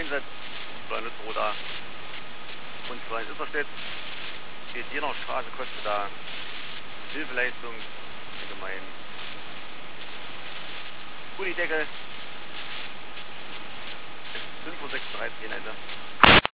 Einsatz. Kleine Roda. Und zwar in Isserstedt steht je nach Straße, kostet da Hilfeleistung allgemein. Gullideckel. 5:36 Uhr Ende.